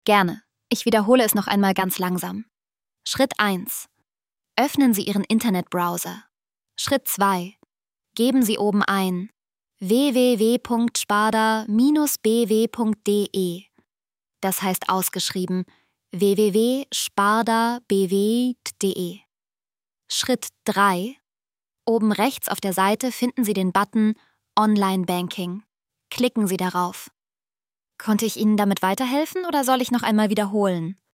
Gerne. Ich wiederhole es noch einmal ganz langsam. Schritt 1. Öffnen Sie Ihren Internetbrowser. Schritt 2. Geben Sie oben ein www.sparda-bw.de. Das heißt ausgeschrieben www.spardabw.de. Schritt 3. Oben rechts auf der Seite finden Sie den Button Online Banking. Klicken Sie darauf. Konnte ich Ihnen damit weiterhelfen oder soll ich noch einmal wiederholen?